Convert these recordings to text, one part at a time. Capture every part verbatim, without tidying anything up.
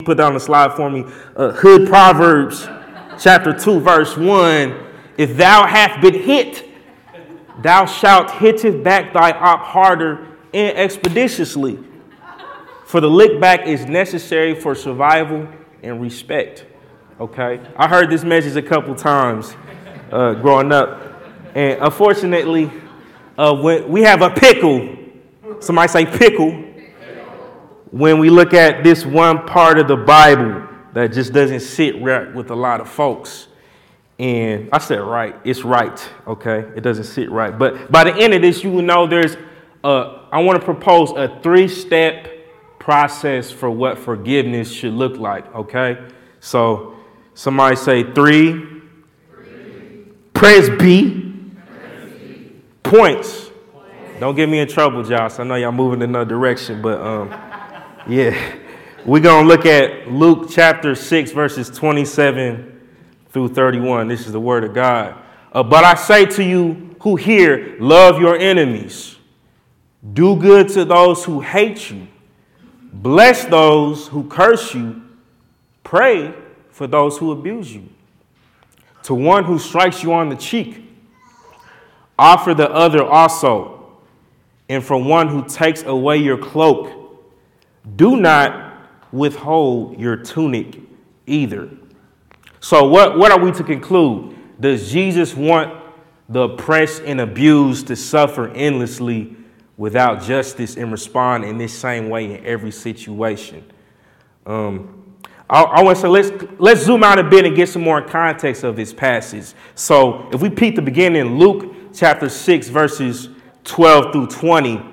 Put down the slide for me. Uh, Hood Proverbs, chapter two, verse one. If thou hast been hit, thou shalt hitteth back thy op harder and expeditiously. For the lick back is necessary for survival and respect. Okay, I heard this message a couple times uh, growing up, and unfortunately, uh, when we have a pickle. Somebody say pickle. When we look at this one part of the Bible that just doesn't sit right with a lot of folks. And I said right, it's right, okay? It doesn't sit right. But by the end of this, you will know there's, a, I want to propose a three-step process for what forgiveness should look like, okay? So somebody say three. three. Press B. Press B. Points. Points. Don't get me in trouble, Josh. I know y'all moving in another direction, but um. Yeah, we're going to look at Luke chapter six, verses twenty-seven through thirty-one. This is the word of God. Uh, but I say to you who hear, love your enemies. Do good to those who hate you. Bless those who curse you. Pray for those who abuse you. To one who strikes you on the cheek, offer the other also. And from one who takes away your cloak, do not withhold your tunic either. So what, what are we to conclude? Does Jesus want the oppressed and abused to suffer endlessly without justice and respond in this same way in every situation? Um, I, I want to say let's let's zoom out a bit and get some more context of this passage. So if we peek the beginning, Luke chapter six, verses twelve through twenty.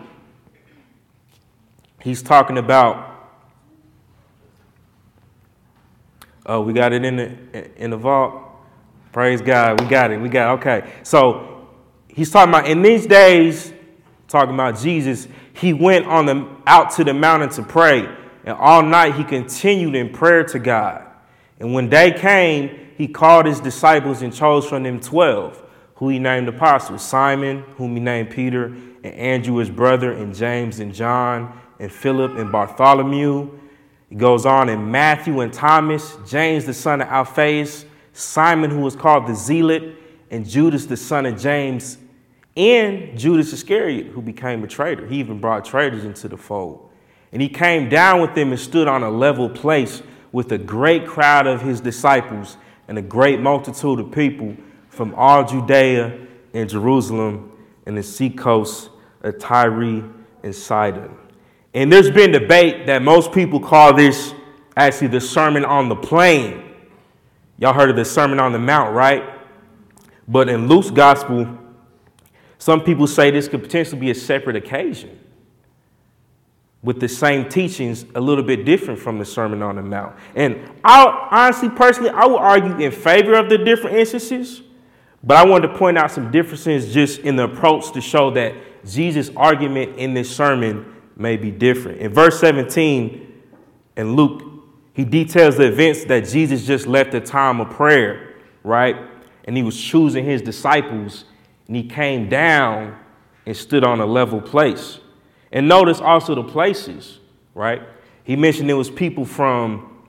He's talking about, oh, we got it in the in the vault. Praise God, we got it, we got it. Okay, so he's talking about in these days, talking about Jesus, he went on the out to the mountain to pray, and all night he continued in prayer to God. And when day came, he called his disciples and chose from them twelve, who he named apostles: Simon, whom he named Peter, and Andrew his brother, and James and John, and Philip and Bartholomew. He goes on in Matthew and Thomas, James the son of Alphaeus, Simon who was called the Zealot, and Judas the son of James, and Judas Iscariot who became a traitor. He even brought traitors into the fold. And he came down with them and stood on a level place with a great crowd of his disciples and a great multitude of people from all Judea and Jerusalem and the seacoast of Tyre and Sidon. And there's been debate that most people call this actually the Sermon on the Plain. Y'all heard of the Sermon on the Mount, right? But in Luke's gospel, some people say this could potentially be a separate occasion with the same teachings a little bit different from the Sermon on the Mount. And I honestly, personally, I would argue in favor of the different instances, but I wanted to point out some differences just in the approach to show that Jesus' argument in this sermon may be different. In verse seventeen in Luke, he details the events that Jesus just left a time of prayer, right? And he was choosing his disciples, and he came down and stood on a level place. And notice also the places, right? He mentioned there was people from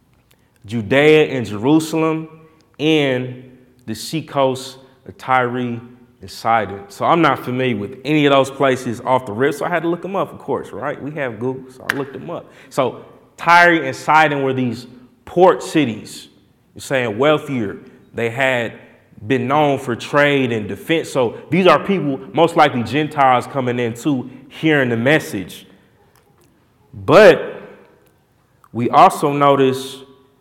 Judea and Jerusalem and the seacoast of Tyre and Sidon. So I'm not familiar with any of those places off the rip, so I had to look them up, of course, right? We have Google, so I looked them up. So Tyre and Sidon were these port cities. You're saying wealthier. They had been known for trade and defense. So these are people, most likely Gentiles, coming in too, hearing the message. But we also notice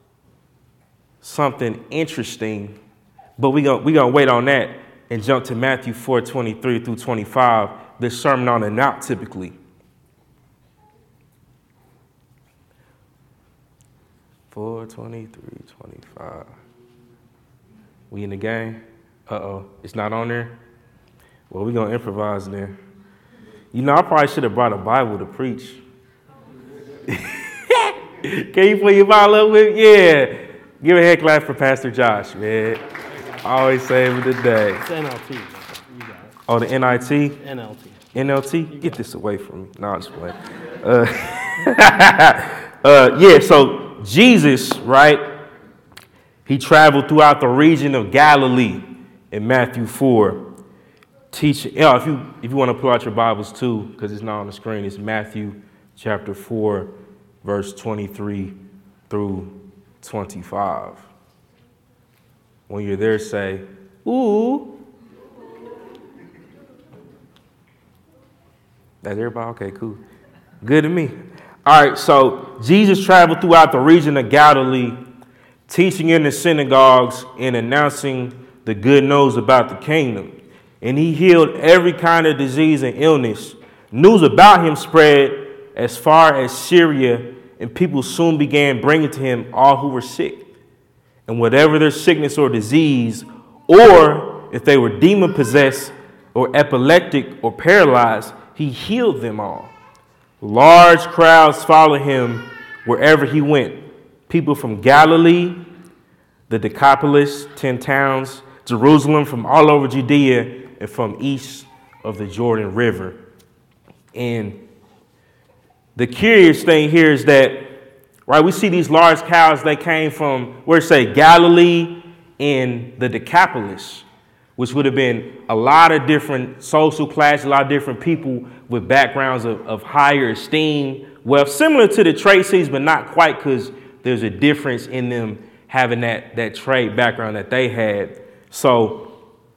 something interesting, but we're going we gonna wait on that and jump to Matthew four twenty-three through twenty-five, the Sermon on the Mount typically. four twenty-three, twenty-five. We in the game? Uh-oh, it's not on there? Well, we're going to improvise there. You know, I probably should have brought a Bible to preach. Can you put your Bible up with me? Yeah. Give a head clap for Pastor Josh, man. Always saving the day. It's N L T. You got it. Oh, the N I T? N L T. N L T? Get this away from me. No, I'm just playing. Uh, uh, yeah, so Jesus, right, he traveled throughout the region of Galilee in Matthew four. Teaching, yeah, if you if you want to pull out your Bibles too, because it's not on the screen, it's Matthew chapter four, verse twenty-three through twenty-five. When you're there, say, ooh. That's everybody? Okay, cool. Good to me. All right, so Jesus traveled throughout the region of Galilee, teaching in the synagogues and announcing the good news about the kingdom. And he healed every kind of disease and illness. News about him spread as far as Syria, and people soon began bringing to him all who were sick. And whatever their sickness or disease, or if they were demon-possessed or epileptic or paralyzed, he healed them all. Large crowds followed him wherever he went. People from Galilee, the Decapolis, ten towns, Jerusalem, from all over Judea, and from east of the Jordan River. And the curious thing here is that, right, we see these large crowds, they came from, where it say, Galilee and the Decapolis, which would have been a lot of different social classes, a lot of different people with backgrounds of, of higher esteem, wealth, similar to the Tracy's, but not quite, because there's a difference in them having that, that trade background that they had. So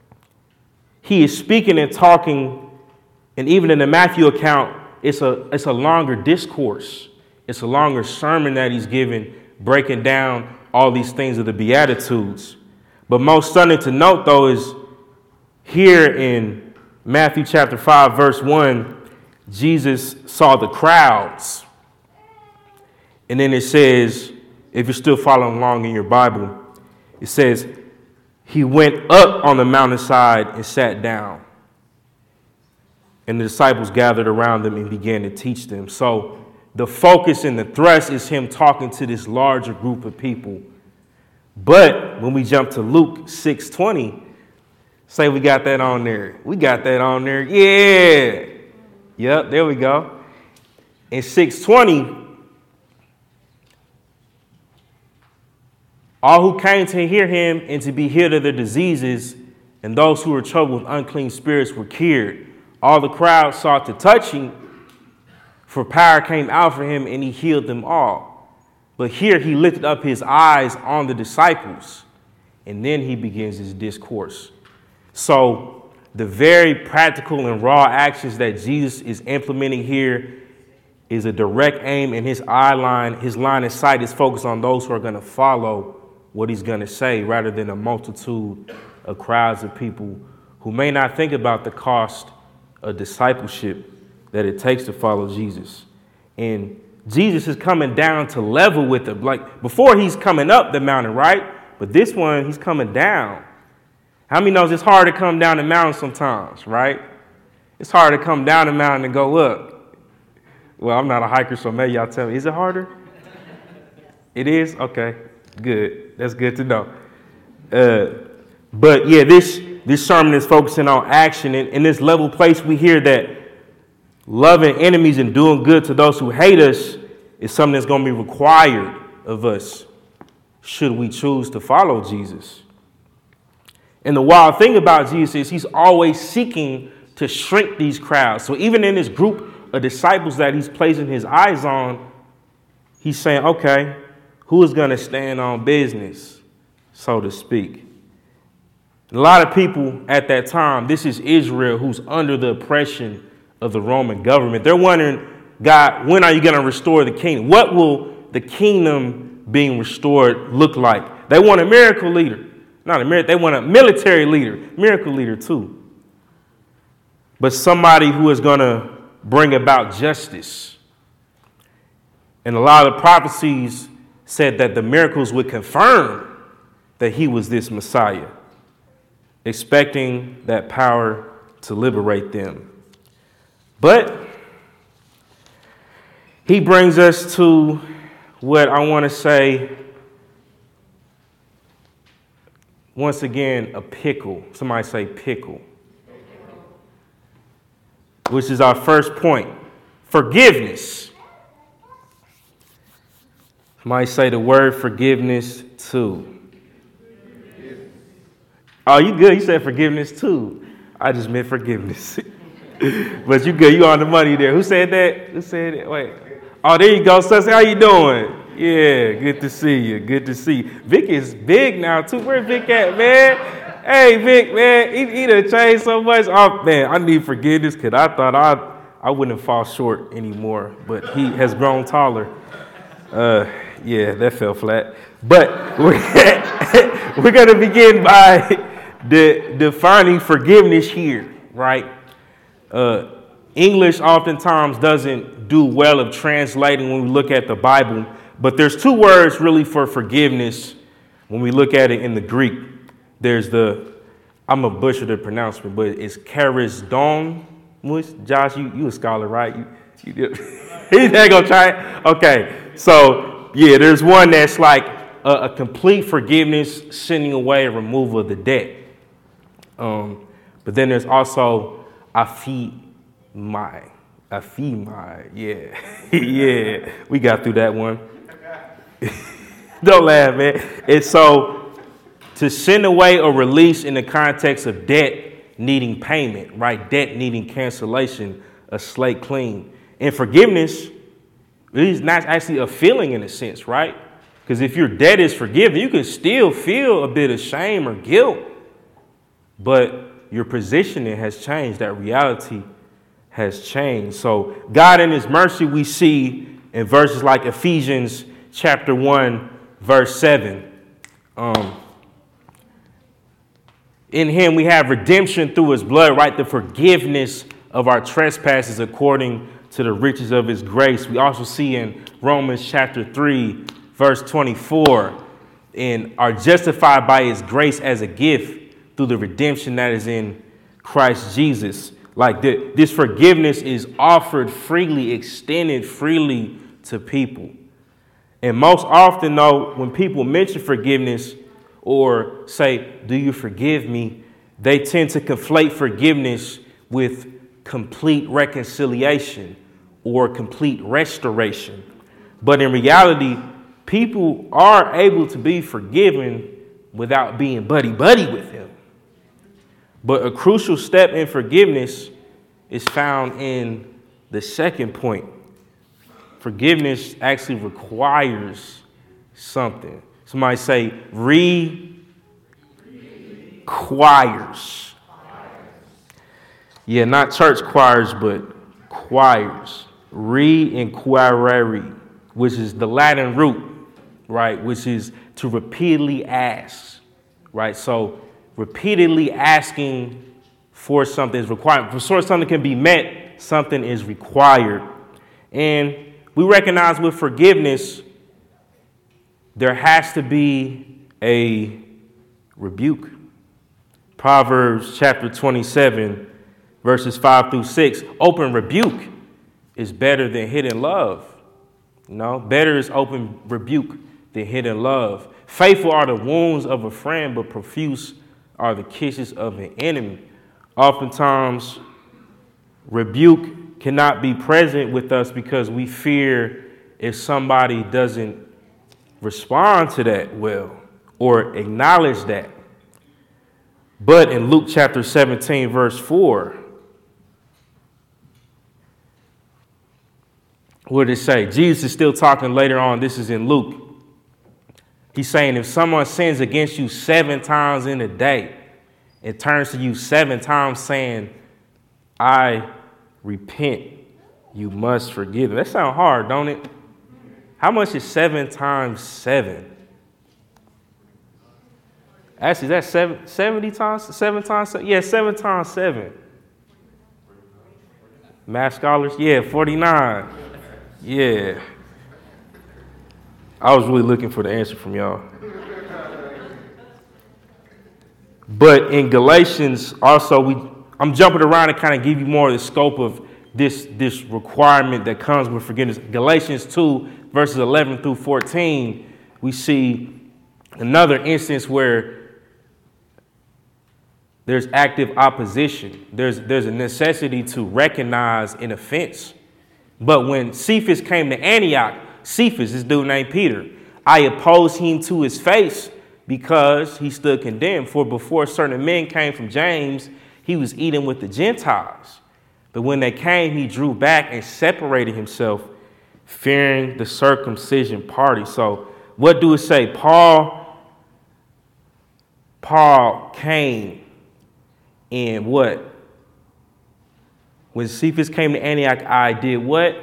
he is speaking and talking, and even in the Matthew account, it's a, it's a longer discourse. It's a longer sermon that he's giving, breaking down all these things of the Beatitudes. But most stunning to note, though, is here in Matthew chapter five, verse one, Jesus saw the crowds. And then it says, if you're still following along in your Bible, it says, he went up on the mountainside and sat down. And the disciples gathered around him and began to teach them. So the focus and the thrust is him talking to this larger group of people. But when we jump to Luke six twenty, say we got that on there. We got that on there. Yeah. Yep, there we go. In six twenty, all who came to hear him and to be healed of their diseases, and those who were troubled with unclean spirits were cured. All the crowd sought to touch him, for power came out for him, and he healed them all. But here he lifted up his eyes on the disciples, and then he begins his discourse. So the very practical and raw actions that Jesus is implementing here is a direct aim, and his eye line, his line of sight is focused on those who are going to follow what he's going to say, rather than a multitude of crowds of people who may not think about the cost of discipleship that it takes to follow Jesus. And Jesus is coming down to level with them. Like before, he's coming up the mountain, right? But this one, he's coming down. How many knows it's hard to come down the mountain sometimes, right? It's hard to come down the mountain and go up. Well, I'm not a hiker, so maybe y'all tell me. Is it harder? It is? Okay, good. That's good to know. Uh, but yeah, this, this sermon is focusing on action. In, in this level place, we hear that loving enemies and doing good to those who hate us is something that's going to be required of us should we choose to follow Jesus. And the wild thing about Jesus is he's always seeking to shrink these crowds. So even in this group of disciples that he's placing his eyes on, he's saying, okay, who is going to stand on business, so to speak? A lot of people at that time, this is Israel who's under the oppression of the Roman government. They're wondering, God, when are you going to restore the kingdom? What will the kingdom being restored look like? They want a miracle leader. Not a miracle, they want a military leader, miracle leader too. But somebody who is going to bring about justice. And a lot of prophecies said that the miracles would confirm that he was this Messiah, expecting that power to liberate them. But he brings us to what I want to say, once again, a pickle. Somebody say pickle. Which is our first point. Forgiveness. Might say the word forgiveness too. Oh, you good. You said forgiveness too. I just meant forgiveness. But you good. You on the money there. Who said that? Who said it? Wait. Oh, there you go, sis. How you doing? Yeah, good to see you. Good to see you. Vic is big now, too. Where Vic at, man? Hey, Vic, man. He, he done changed so much. Oh, man, I need forgiveness because I thought I I wouldn't fall short anymore. But he has grown taller. Uh, yeah, that fell flat. But we're, we're going to begin by de- defining forgiveness here, right? Uh, English oftentimes doesn't do well of translating when we look at the Bible, but there's two words really for forgiveness when we look at it in the Greek. There's the, I'm a butcher the pronouncement, but it's charisdon. Josh, you, you a scholar, right? You, you He's not gonna try it. Okay, so yeah, there's one that's like a, a complete forgiveness, sending away a removal of the debt. Um, but then there's also aphimai. Aphimai, yeah. Yeah, we got through that one. Don't laugh, man. And so to send away or release in the context of debt needing payment, right? Debt needing cancellation, a slate clean. And forgiveness is not actually a feeling in a sense, right? Because if your debt is forgiven, you can still feel a bit of shame or guilt, but your positioning has changed. That reality has changed. So God in his mercy, we see in verses like Ephesians chapter one, verse seven. Um, in him we have redemption through his blood, right? The forgiveness of our trespasses according to the riches of his grace. We also see in Romans chapter three, verse twenty-four, and are justified by his grace as a gift through the redemption that is in Christ Jesus. Like the, this forgiveness is offered freely, extended freely to people. And most often, though, when people mention forgiveness or say, do you forgive me? They tend to conflate forgiveness with complete reconciliation or complete restoration. But in reality, people are able to be forgiven without being buddy-buddy with him. But a crucial step in forgiveness is found in the second point. Forgiveness actually requires something. Somebody say, re-choirs. Yeah, not church choirs, but choirs. Re-inquiry, which is the Latin root, right? Which is to repeatedly ask, right? So repeatedly asking for something is required. Before something can be met, something is required. And we recognize with forgiveness, there has to be a rebuke. Proverbs chapter twenty-seven, verses five through six. Open rebuke is better than hidden love. You know, better is open rebuke than hidden love. Faithful are the wounds of a friend, but profuse are the kisses of an enemy. Oftentimes, rebuke cannot be present with us because we fear if somebody doesn't respond to that well or acknowledge that. But in Luke chapter seventeen, verse four, what did it say? Jesus is still talking later on. This is in Luke. He's saying if someone sins against you seven times in a day and turns to you seven times saying, I repent, you must forgive them. That sounds hard, don't it? How much is seven times seven? Actually, that's seven, seventy times, seven times, seven? Yeah, seven times seven. Math scholars? Yeah, forty-nine. Yeah. I was really looking for the answer from y'all. But in Galatians, also, we I'm jumping around to kind of give you more of the scope of this, this requirement that comes with forgiveness. Galatians two, verses eleven through fourteen, we see another instance where there's active opposition. There's, there's a necessity to recognize an offense. But when Cephas came to Antioch, Cephas, this dude named Peter, I opposed him to his face because he stood condemned. For before certain men came from James, he was eating with the Gentiles. But when they came, he drew back and separated himself, fearing the circumcision party. So what do it say? Paul, Paul came in what? When Cephas came to Antioch, I did what?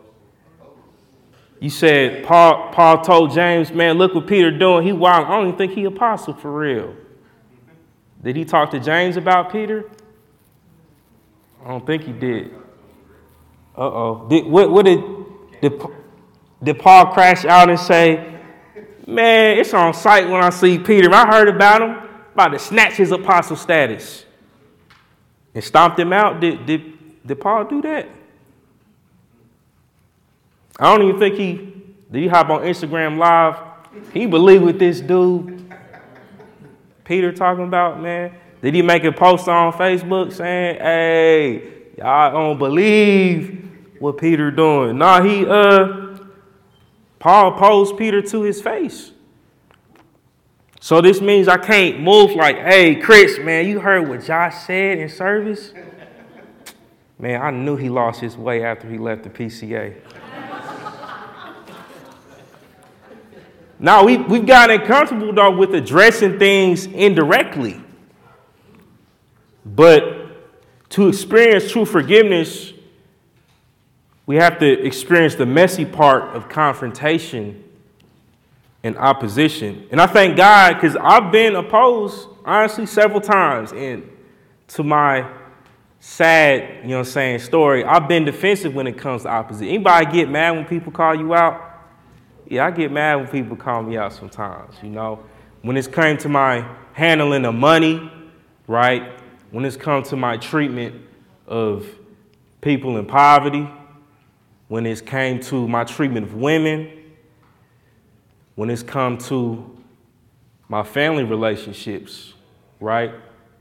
You said Paul Paul told James, man, look what Peter doing. He wild. I don't even think he apostle for real. Did he talk to James about Peter? I don't think he did. Uh-oh. Did, what, what did, did, did Paul crash out and say, man, it's on sight when I see Peter. I heard about him, about to snatch his apostle status. And stomped him out? Did, did, did Paul do that? I don't even think he, did he hop on Instagram Live? He believe what this dude, Peter, talking about, man? Did he make a post on Facebook saying, hey, y'all don't believe what Peter doing? Nah, he, uh, Paul opposed Peter to his face. So this means I can't move like, hey, Chris, man, you heard what Josh said in service? Man, I knew he lost his way after he left the P C A. Now, we, we've gotten comfortable, though, with addressing things indirectly. But to experience true forgiveness, we have to experience the messy part of confrontation and opposition. And I thank God, because I've been opposed, honestly, several times. And to my sad, you know what I'm saying, story, I've been defensive when it comes to opposition. Anybody get mad when people call you out? Yeah, I get mad when people call me out sometimes, you know. When it's come to my handling of money, right? When it's come to my treatment of people in poverty, when it's came to my treatment of women, when it's come to my family relationships, right?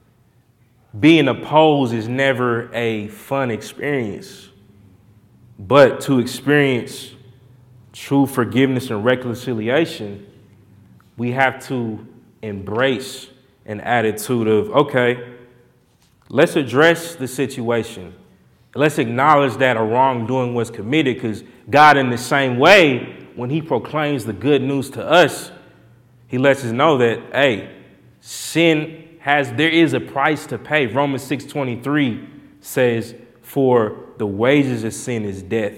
Being opposed is never a fun experience, but to experience true forgiveness and reconciliation, we have to embrace an attitude of, okay, let's address the situation. Let's acknowledge that a wrongdoing was committed, because God, in the same way, when he proclaims the good news to us, he lets us know that, hey, sin has, there is a price to pay. Romans six twenty-three says, for the wages of sin is death.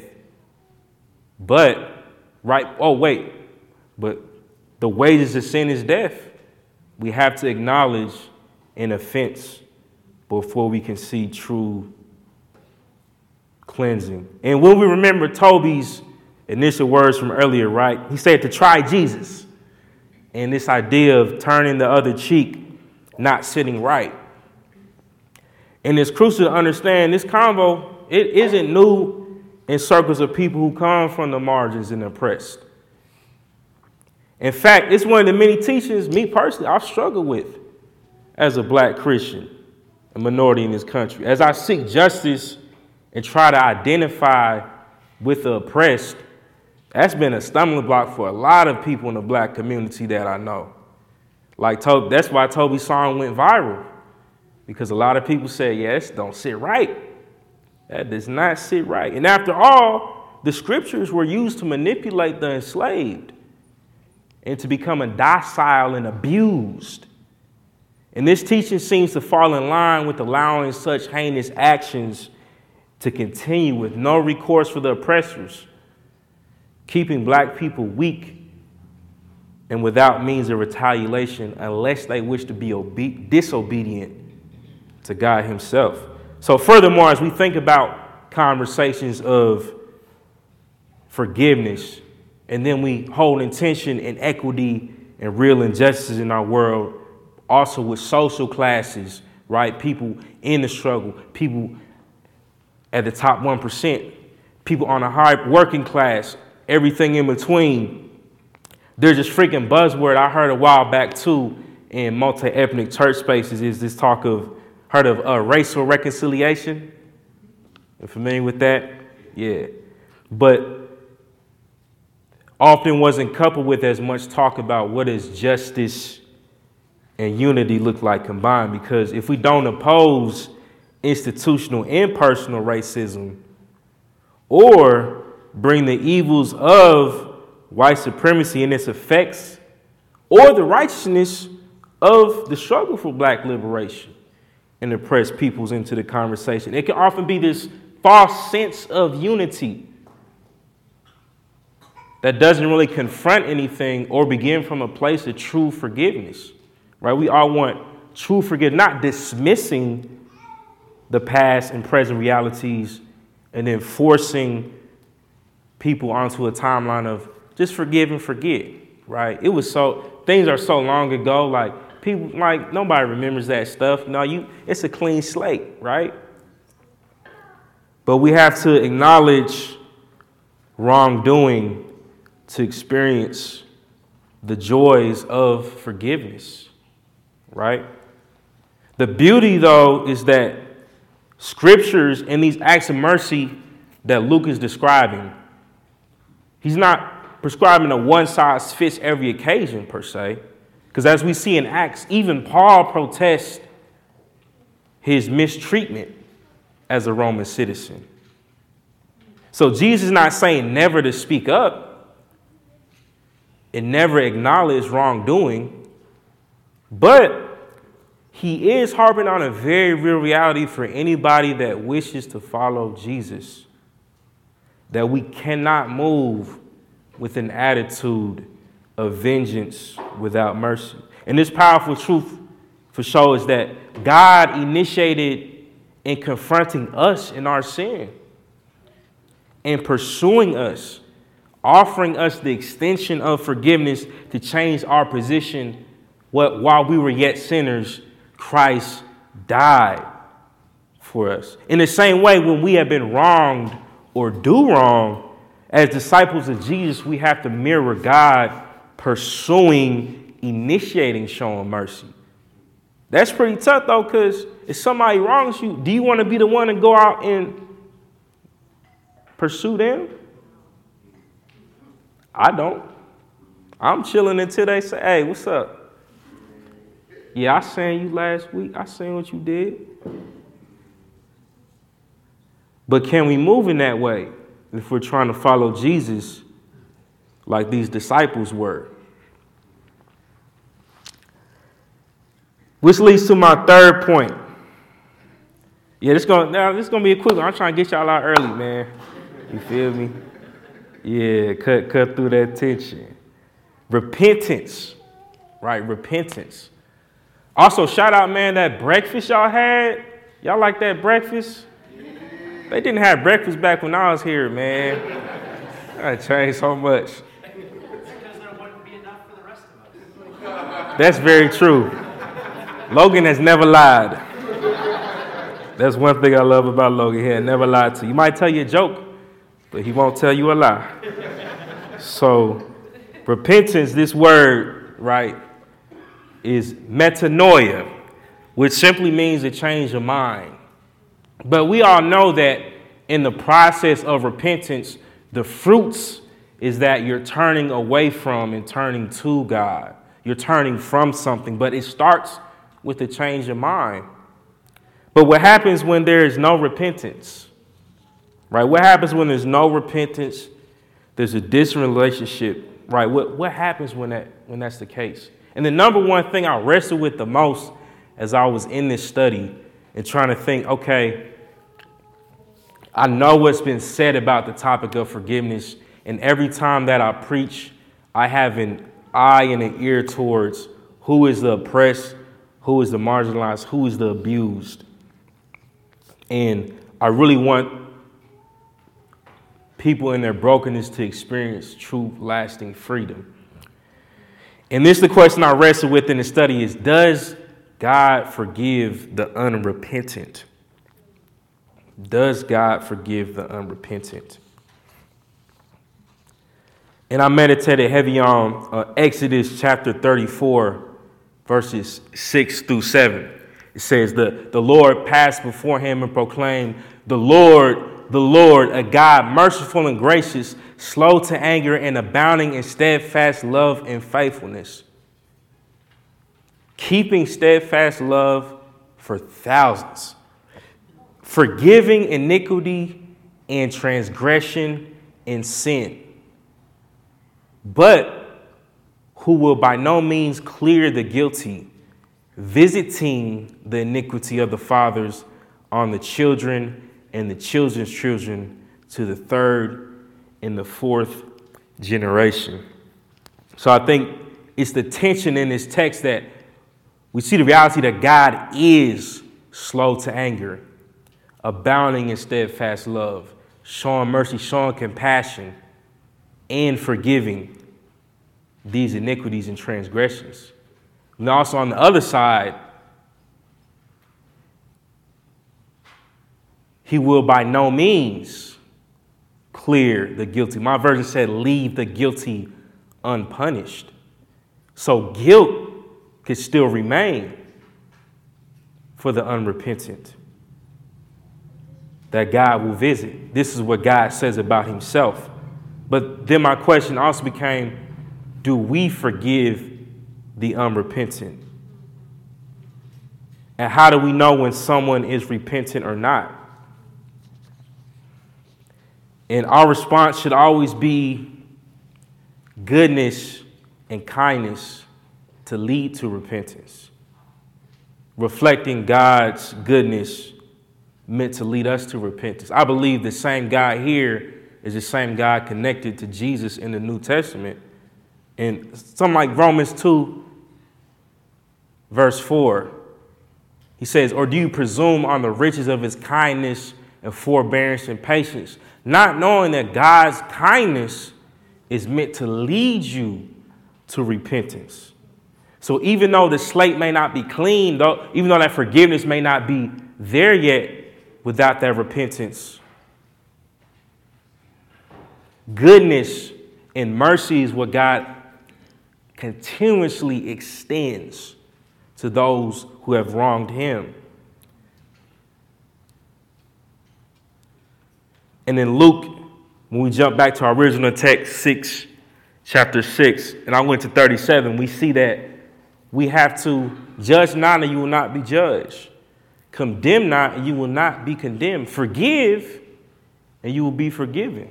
But Right. Oh, wait. But the wages of sin is death. We have to acknowledge an offense before we can see true cleansing. And when we remember Toby's initial words from earlier, right? He said to try Jesus. And this idea of turning the other cheek, not sitting right. And it's crucial to understand this convo, it isn't new in circles of people who come from the margins and oppressed. In fact, it's one of the many teachings, me personally, I've struggled with as a black Christian, a minority in this country. As I seek justice and try to identify with the oppressed, that's been a stumbling block for a lot of people in the black community that I know. Like, that's why Toby's song went viral, because a lot of people say, yeah, this don't sit right. That does not sit right. And after all, the scriptures were used to manipulate the enslaved and to become a docile and abused. And this teaching seems to fall in line with allowing such heinous actions to continue with no recourse for the oppressors, keeping black people weak and without means of retaliation unless they wish to be obe- disobedient to God himself. So furthermore, as we think about conversations of forgiveness, and then we hold intention and equity and real injustice in our world, also with social classes, right? People in the struggle, people at the top one percent, people on a high working class, everything in between. There's this freaking buzzword I heard a while back too in multi-ethnic church spaces, is this talk of, heard of uh, racial reconciliation? You familiar with that? Yeah. But often wasn't coupled with as much talk about what does justice and unity look like combined. Because if we don't oppose institutional and personal racism, or bring the evils of white supremacy and its effects, or the righteousness of the struggle for black liberation and oppressed peoples into the conversation, it can often be this false sense of unity that doesn't really confront anything or begin from a place of true forgiveness, right? We all want true forgiveness, not dismissing the past and present realities and then forcing people onto a timeline of just forgive and forget, right? It was so, things are so long ago, like people, like nobody remembers that stuff. No, you, it's a clean slate, right? But we have to acknowledge wrongdoing to experience the joys of forgiveness, right? The beauty, though, is that scriptures and these acts of mercy that Luke is describing, he's not prescribing a one-size-fits-every occasion per se, because as we see in Acts, even Paul protests his mistreatment as a Roman citizen. So Jesus is not saying never to speak up and never acknowledge wrongdoing, but he is harping on a very real reality for anybody that wishes to follow Jesus, that we cannot move with an attitude of vengeance without mercy. And this powerful truth for sure is that God initiated in confronting us in our sin and pursuing us, offering us the extension of forgiveness to change our position. What, while we were yet sinners, Christ died for us. In the same way, when we have been wronged or do wrong, as disciples of Jesus, we have to mirror God pursuing, initiating, showing mercy. That's pretty tough, though, because if somebody wrongs you, do you want to be the one to go out and pursue them? I don't. I'm chilling until they say, hey, what's up? Yeah, I seen you last week. I seen what you did. But can we move in that way if we're trying to follow Jesus like these disciples were? Which leads to my third point. Yeah, this gonna now this gonna be a quick one. I'm trying to get y'all out early, man. You feel me? Yeah, cut cut through that tension. Repentance, right? Repentance. Also, shout out, man, that breakfast y'all had. Y'all like that breakfast? They didn't have breakfast back when I was here, man. I changed so much. Because there wouldn't be enough for the rest of us. That's very true. Logan has never lied. That's one thing I love about Logan. He had never lied to you. He might tell you a joke, but he won't tell you a lie. So, repentance, this word, right, is metanoia, which simply means a change of mind. But we all know that in the process of repentance, the fruits is that you're turning away from and turning to God. You're turning from something, but it starts with a change of mind. But what happens when there is no repentance? Right? What happens when there's no repentance? There's a distant relationship, right? What what happens when that when that's the case? And the number one thing I wrestled with the most as I was in this study and trying to think, okay, I know what's been said about the topic of forgiveness, and every time that I preach, I have an eye and an ear towards who is the oppressed, who is the marginalized, who is the abused. And I really want people in their brokenness to experience true, lasting freedom. And this is the question I wrestle with in the study is, does God forgive the unrepentant? Does God forgive the unrepentant? And I meditated heavy on uh, Exodus chapter thirty-four, verses six through seven. It says, the, the Lord passed before him and proclaimed, the Lord, the Lord, a God merciful and gracious, slow to anger and abounding in steadfast love and faithfulness, keeping steadfast love for thousands, forgiving iniquity and transgression and sin, but who will by no means clear the guilty, visiting the iniquity of the fathers on the children and the children's children to the third and the fourth generation. So I think it's the tension in this text that we see the reality that God is slow to anger, abounding in steadfast love, showing mercy, showing compassion, and forgiving these iniquities and transgressions. And also on the other side, he will by no means clear the guilty. My version said, leave the guilty unpunished. So guilt could still remain for the unrepentant, that God will visit. This is what God says about himself. But then my question also became, do we forgive the unrepentant? And how do we know when someone is repentant or not? And our response should always be goodness and kindness to lead to repentance. Reflecting God's goodness meant to lead us to repentance. I believe the same God here is the same God connected to Jesus in the New Testament. And something like Romans two, verse four, he says, or do you presume on the riches of his kindness and forbearance and patience, not knowing that God's kindness is meant to lead you to repentance? So even though the slate may not be clean, though, even though that forgiveness may not be there yet, without that repentance, goodness and mercy is what God continuously extends to those who have wronged him. And in Luke, when we jump back to our original text, six, chapter six, and I went to thirty-seven, we see that we have to judge not and you will not be judged. Condemn not and you will not be condemned. Forgive and you will be forgiven.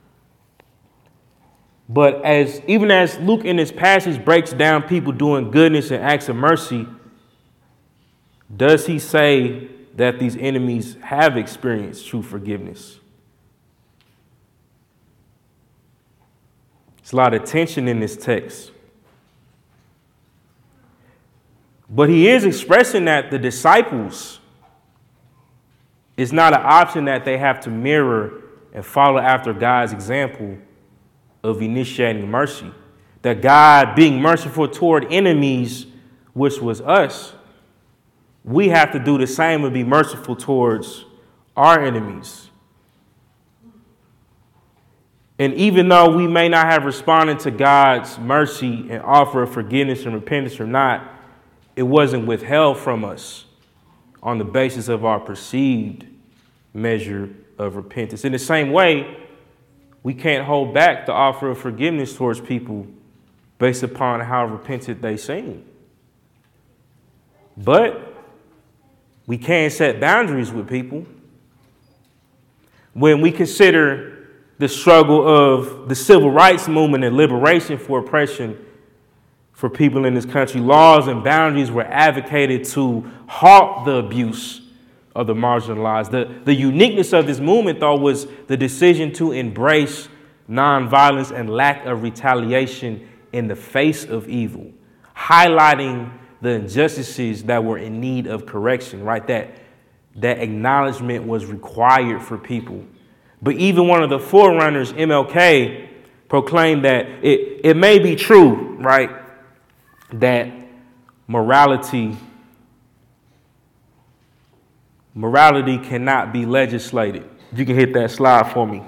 But as even as Luke in this passage breaks down people doing goodness and acts of mercy, does he say that these enemies have experienced true forgiveness? There's a lot of tension in this text. But he is expressing that the disciples, it's not an option that they have to mirror and follow after God's example of initiating mercy. That God being merciful toward enemies, which was us, we have to do the same and be merciful towards our enemies. And even though we may not have responded to God's mercy and offer of forgiveness and repentance or not, it wasn't withheld from us on the basis of our perceived measure of repentance. In the same way, we can't hold back the offer of forgiveness towards people based upon how repentant they seem. But we can set boundaries with people. When we consider the struggle of the civil rights movement and liberation for oppression for people in this country, laws and boundaries were advocated to halt the abuse of the marginalized. The, the uniqueness of this movement, though, was the decision to embrace nonviolence and lack of retaliation in the face of evil, highlighting the injustices that were in need of correction, right? That, that acknowledgement was required for people. But even one of the forerunners, M L K, proclaimed that it, it may be true, right, that morality morality cannot be legislated. You can hit that slide for me.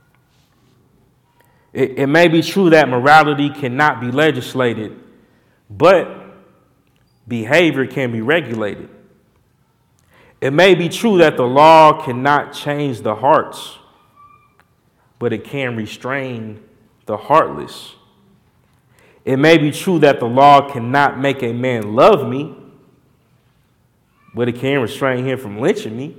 It, it may be true that morality cannot be legislated, but behavior can be regulated. It may be true that the law cannot change the hearts, but it can restrain the heartless. It may be true that the law cannot make a man love me, but it can restrain him from lynching me.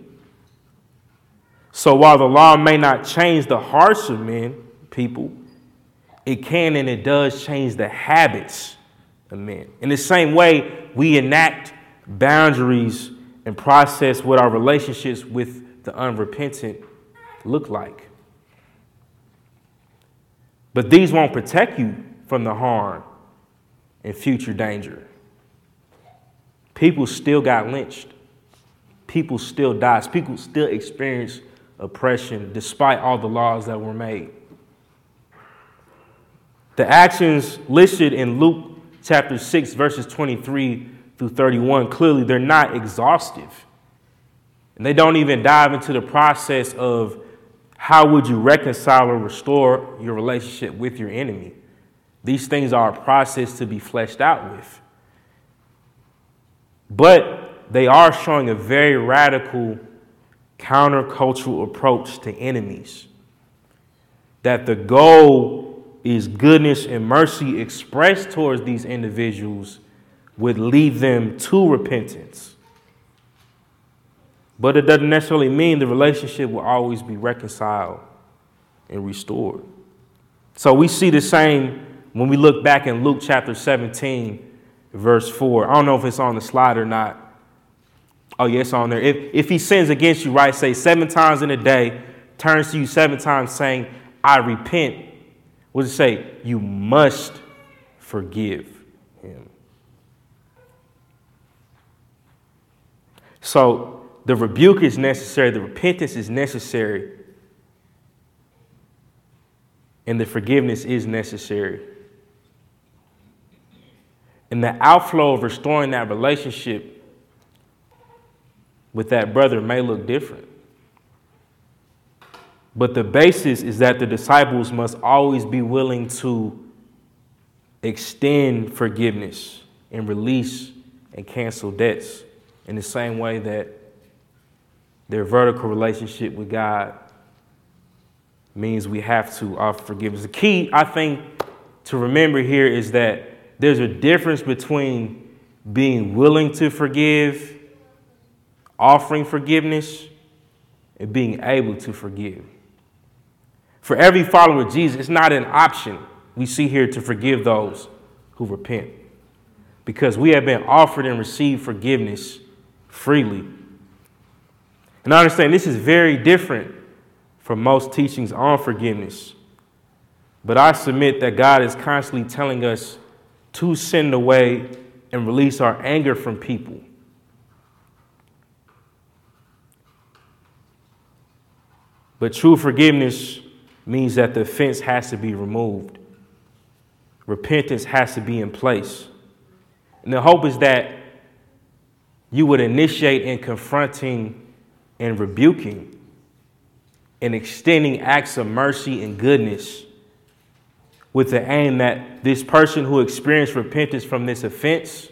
So while the law may not change the hearts of men, people, it can and it does change the habits of men. In the same way, we enact boundaries and process what our relationships with the unrepentant look like. But these won't protect you from the harm and future danger. People still got lynched. People still died. People still experience oppression despite all the laws that were made. The actions listed in Luke chapter six, verses twenty-three through thirty-one, clearly they're not exhaustive. And they don't even dive into the process of how would you reconcile or restore your relationship with your enemy. These things are a process to be fleshed out with. But they are showing a very radical countercultural approach to enemies. That the goal is goodness and mercy expressed towards these individuals would lead them to repentance. But it doesn't necessarily mean the relationship will always be reconciled and restored. So we see the same when we look back in Luke chapter seventeen, verse four. I don't know if it's on the slide or not. Oh, yes, it's on there. If, if he sins against you, right, say seven times in a day, turns to you seven times saying, I repent. What does it say? You must forgive him. So the rebuke is necessary. The repentance is necessary. And the forgiveness is necessary. And the outflow of restoring that relationship with that brother may look different. But the basis is that the disciples must always be willing to extend forgiveness and release and cancel debts in the same way that their vertical relationship with God means we have to offer forgiveness. The key, I think, to remember here is that there's a difference between being willing to forgive, offering forgiveness, and being able to forgive. For every follower of Jesus, it's not an option we see here to forgive those who repent, because we have been offered and received forgiveness freely. And I understand this is very different from most teachings on forgiveness, but I submit that God is constantly telling us to send away and release our anger from people. But true forgiveness means that the offense has to be removed. Repentance has to be in place. And the hope is that you would initiate in confronting and rebuking and extending acts of mercy and goodness with the aim that this person who experienced repentance from this offense,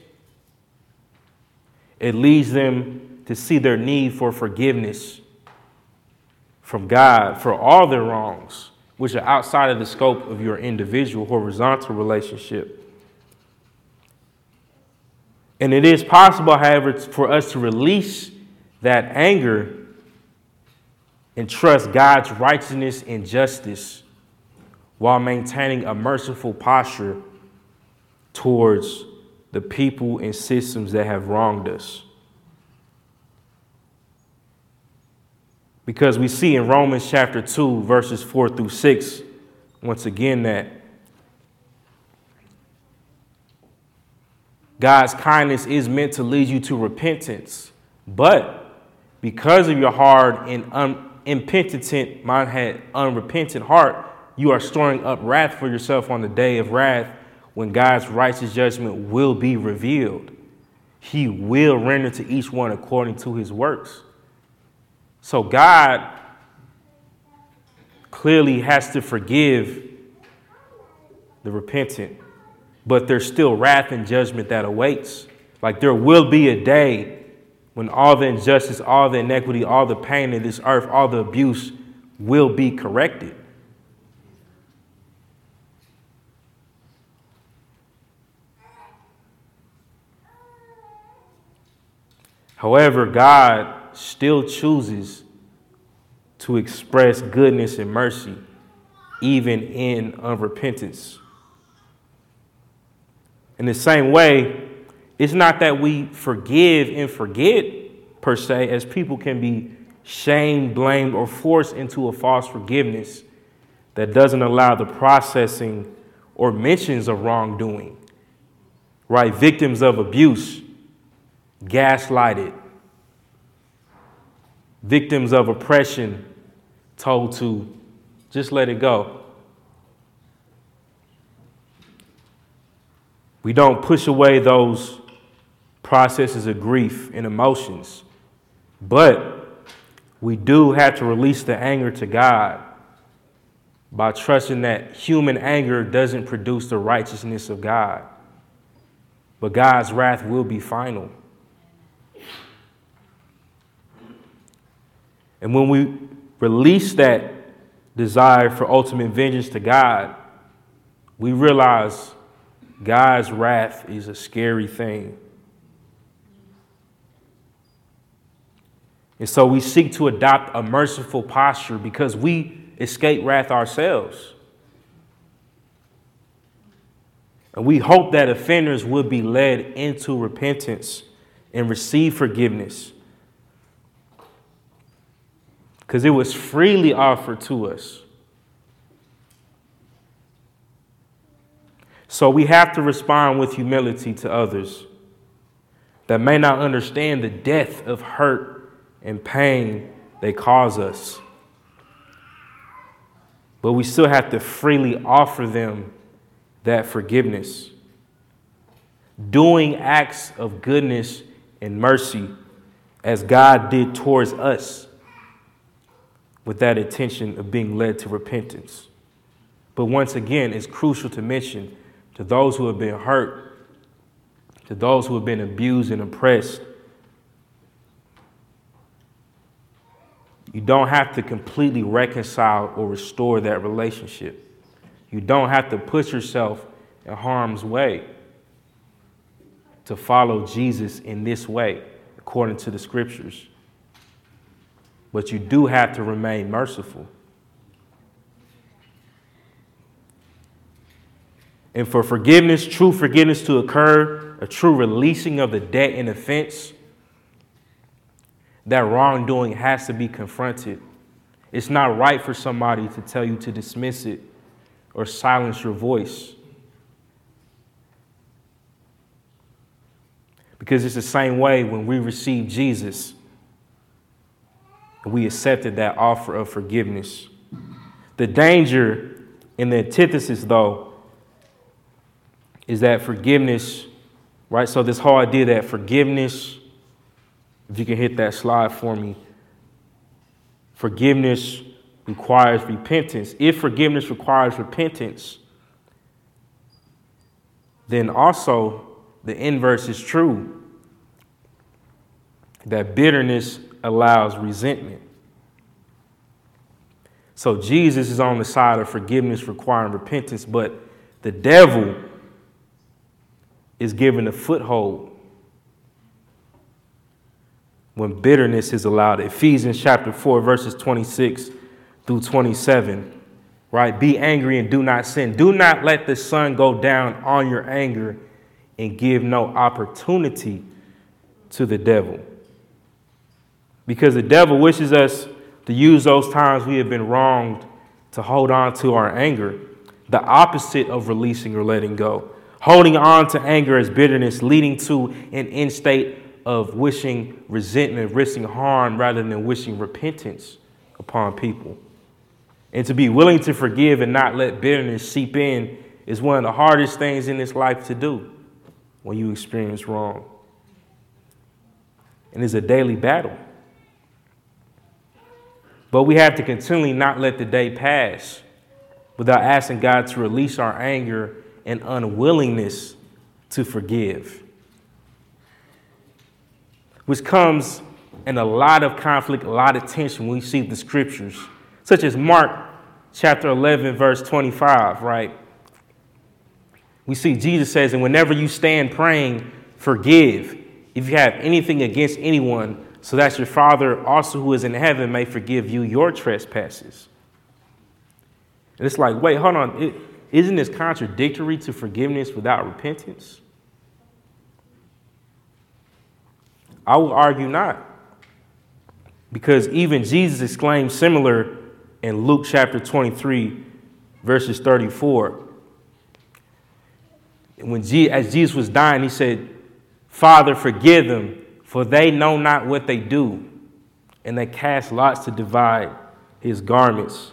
it leads them to see their need for forgiveness from God for all their wrongs, which are outside of the scope of your individual horizontal relationship. And it is possible, however, for us to release that anger and trust God's righteousness and justice while maintaining a merciful posture towards the people and systems that have wronged us. Because we see in Romans chapter two, verses four through six, once again, that God's kindness is meant to lead you to repentance. But because of your hard and un- impenitent, mine had unrepentant heart, you are storing up wrath for yourself on the day of wrath when God's righteous judgment will be revealed. He will render to each one according to his works. So God clearly has to forgive the repentant, but there's still wrath and judgment that awaits. Like there will be a day when all the injustice, all the inequity, all the pain of this earth, all the abuse will be corrected. However, God still chooses to express goodness and mercy, even in unrepentance. In the same way, it's not that we forgive and forget, per se, as people can be shamed, blamed, or forced into a false forgiveness that doesn't allow the processing or mentions of wrongdoing, right? Victims of abuse, gaslighted, victims of oppression, told to just let it go. We don't push away those processes of grief and emotions, but we do have to release the anger to God by trusting that human anger doesn't produce the righteousness of God, but God's wrath will be final. And when we release that desire for ultimate vengeance to God, we realize God's wrath is a scary thing. And so we seek to adopt a merciful posture because we escape wrath ourselves. And we hope that offenders will be led into repentance and receive forgiveness, because it was freely offered to us. So we have to respond with humility to others that may not understand the depth of hurt and pain they cause us. But we still have to freely offer them that forgiveness, doing acts of goodness and mercy as God did towards us, with that intention of being led to repentance. But once again, it's crucial to mention to those who have been hurt, to those who have been abused and oppressed, you don't have to completely reconcile or restore that relationship. You don't have to put yourself in harm's way to follow Jesus in this way, according to the scriptures. But you do have to remain merciful. And for forgiveness, true forgiveness to occur, a true releasing of the debt and offense, that wrongdoing has to be confronted. It's not right for somebody to tell you to dismiss it or silence your voice. Because it's the same way when we receive Jesus, we accepted that offer of forgiveness. The danger in the antithesis, though, is that forgiveness, right? So this whole idea that forgiveness, if you can hit that slide for me, forgiveness requires repentance. If forgiveness requires repentance, then also the inverse is true, that bitterness allows resentment. So Jesus is on the side of forgiveness requiring repentance, but the devil is given a foothold when bitterness is allowed. Ephesians chapter four, verses twenty-six through twenty-seven, right? Be angry and do not sin. Do not let the sun go down on your anger and give no opportunity to the devil. Because the devil wishes us to use those times we have been wronged to hold on to our anger, the opposite of releasing or letting go. Holding on to anger as bitterness, leading to an end state of wishing resentment, wishing harm, rather than wishing repentance upon people. And to be willing to forgive and not let bitterness seep in is one of the hardest things in this life to do when you experience wrong. And it's a daily battle. But we have to continually not let the day pass without asking God to release our anger and unwillingness to forgive. which comes in a lot of conflict, a lot of tension when we see the scriptures, such as Mark chapter eleven, verse twenty-five, right? We see Jesus says, and whenever you stand praying, forgive if you have anything against anyone, so that your Father also who is in heaven may forgive you your trespasses. And it's like, wait, hold on. It, isn't this contradictory to forgiveness without repentance? I would argue not. Because even Jesus exclaimed similar in Luke chapter twenty-three, verses thirty-four. When Je- as Jesus was dying, he said, Father, forgive them, for they know not what they do. And they cast lots to divide his garments.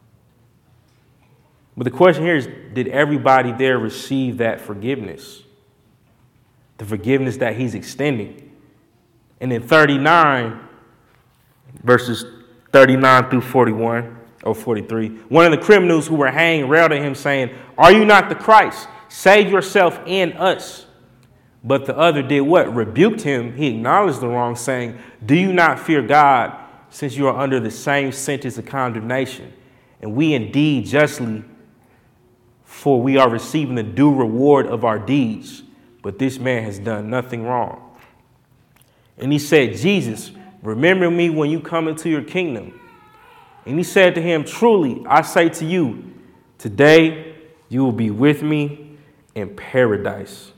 But the question here is, did everybody there receive that forgiveness? The forgiveness that he's extending. And in thirty-nine, verses thirty-nine through forty-one, or forty-three, one of the criminals who were hanged railed at him, saying, Are you not the Christ? Save yourself and us. But the other did what? Rebuked him. He acknowledged the wrong, saying, Do you not fear God, since you are under the same sentence of condemnation? And we indeed justly, for we are receiving the due reward of our deeds. But this man has done nothing wrong. And he said, Jesus, remember me when you come into your kingdom. And he said to him, Truly, I say to you, today you will be with me in paradise.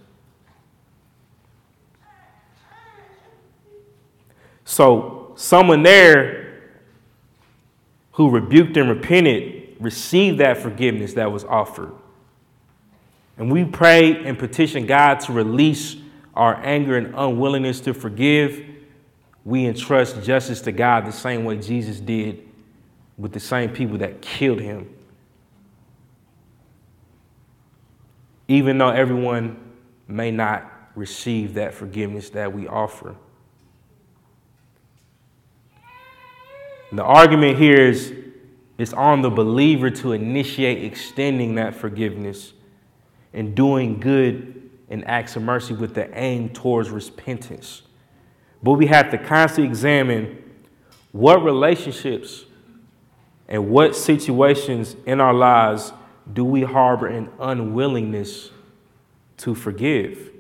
So someone there who rebuked and repented received that forgiveness that was offered. And we pray and petition God to release our anger and unwillingness to forgive. We entrust justice to God the same way Jesus did with the same people that killed him. Even though everyone may not receive that forgiveness that we offer. The argument here is it's on the believer to initiate extending that forgiveness and doing good and acts of mercy with the aim towards repentance. But we have to constantly examine what relationships and what situations in our lives do we harbor an unwillingness to forgive.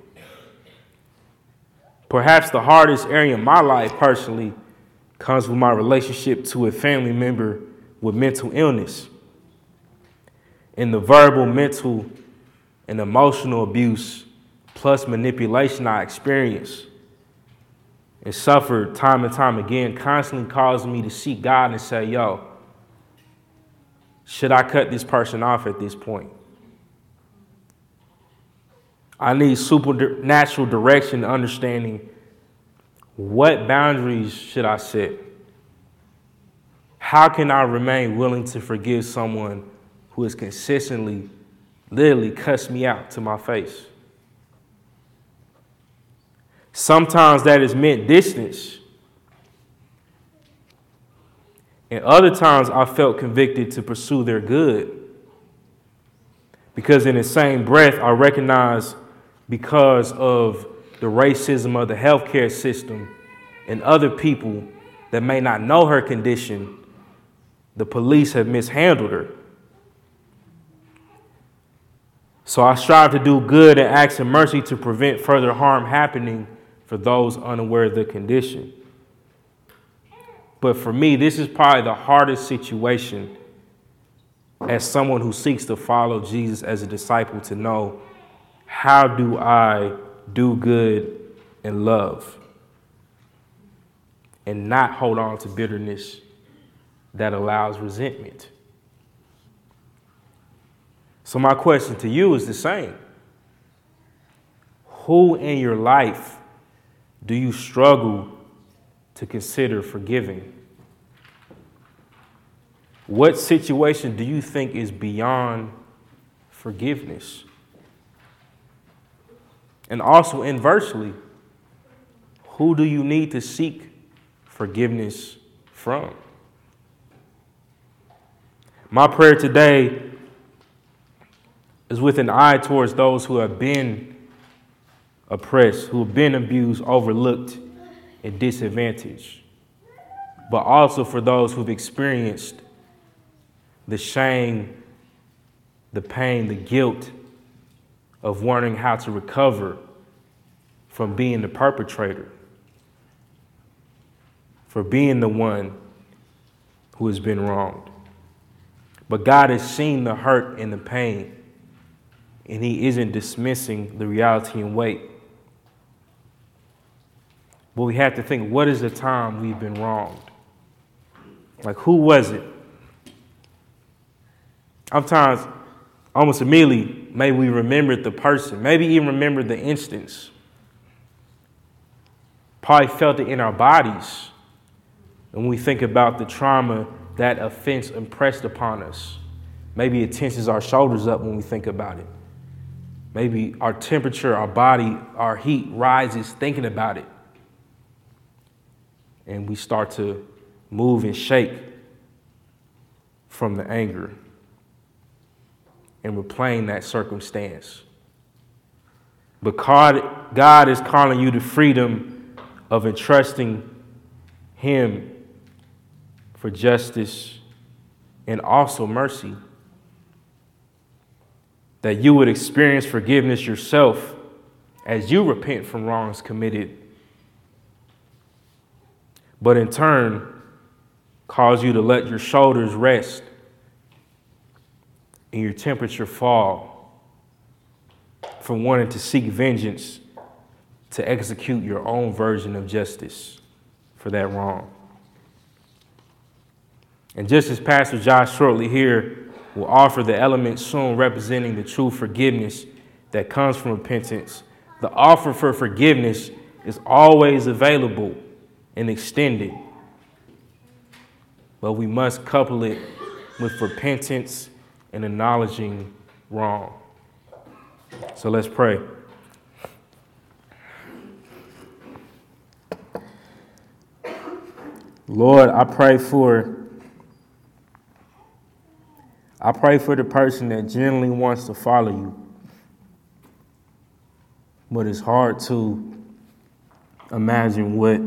Perhaps the hardest area in my life personally comes with my relationship to a family member with mental illness and the verbal, mental, and emotional abuse plus manipulation I experienced and suffered time and time again constantly caused me to seek God and say, yo, should I cut this person off at this point? I need supernatural direction, understanding what boundaries should I set? How can I remain willing to forgive someone who has consistently, literally cussed me out to my face? Sometimes that has meant distance. And other times I felt convicted to pursue their good. Because in the same breath, I recognize because of the racism of the healthcare system and other people that may not know her condition, the police have mishandled her. So I strive to do good and acts of mercy to prevent further harm happening for those unaware of the condition. But for me, this is probably the hardest situation as someone who seeks to follow Jesus as a disciple, to know, how do I do good and love and not hold on to bitterness that allows resentment? So my question to you is the same. Who in your life do you struggle to consider forgiving? What situation do you think is beyond forgiveness? And also inversely, who do you need to seek forgiveness from? My prayer today is with an eye towards those who have been oppressed, who have been abused, overlooked, and disadvantage, but also for those who've experienced the shame, the pain, the guilt of wondering how to recover from being the perpetrator, for being the one who has been wronged. But God has seen the hurt and the pain, and he isn't dismissing the reality and weight. But we have to think, what is the time we've been wronged? Like, who was it? Sometimes, almost immediately, maybe we remembered the person, maybe even remembered the instance. Probably felt it in our bodies when we think about the trauma that offense impressed upon us. Maybe it tenses our shoulders up when we think about it. Maybe our temperature, our body, our heat rises thinking about it. And we start to move and shake from the anger and replaying that circumstance. But God, God is calling you to freedom of entrusting him for justice and also mercy. That you would experience forgiveness yourself as you repent from wrongs committed, but in turn cause you to let your shoulders rest and your temperature fall from wanting to seek vengeance to execute your own version of justice for that wrong. And just as Pastor Josh shortly here will offer the elements soon representing the true forgiveness that comes from repentance, the offer for forgiveness is always available and extended. But we must couple it with repentance and acknowledging wrong. So let's pray. Lord, I pray for I pray for the person that genuinely wants to follow you, but it's hard to imagine what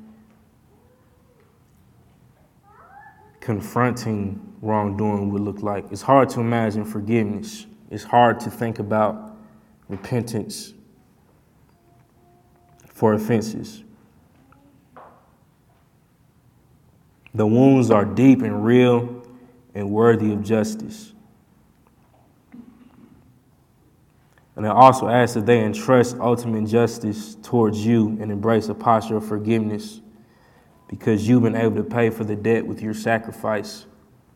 confronting wrongdoing would look like. It's hard to imagine forgiveness. It's hard to think about repentance for offenses. The wounds are deep and real and worthy of justice. And I also ask that they entrust ultimate justice towards you and embrace a posture of forgiveness because you've been able to pay for the debt with your sacrifice.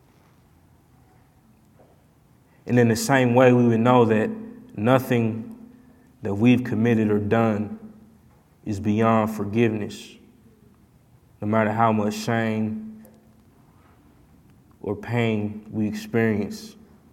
And in the same way, we would know that nothing that we've committed or done is beyond forgiveness, no matter how much shame or pain we experience.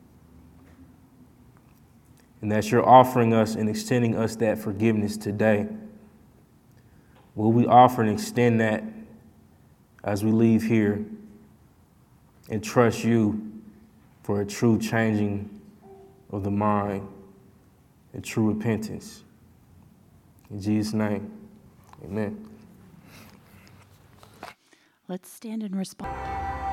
And that you're offering us and extending us that forgiveness today. Will we offer and extend that as we leave here and trust you for a true changing of the mind and true repentance? In Jesus' name, amen. Let's stand and respond.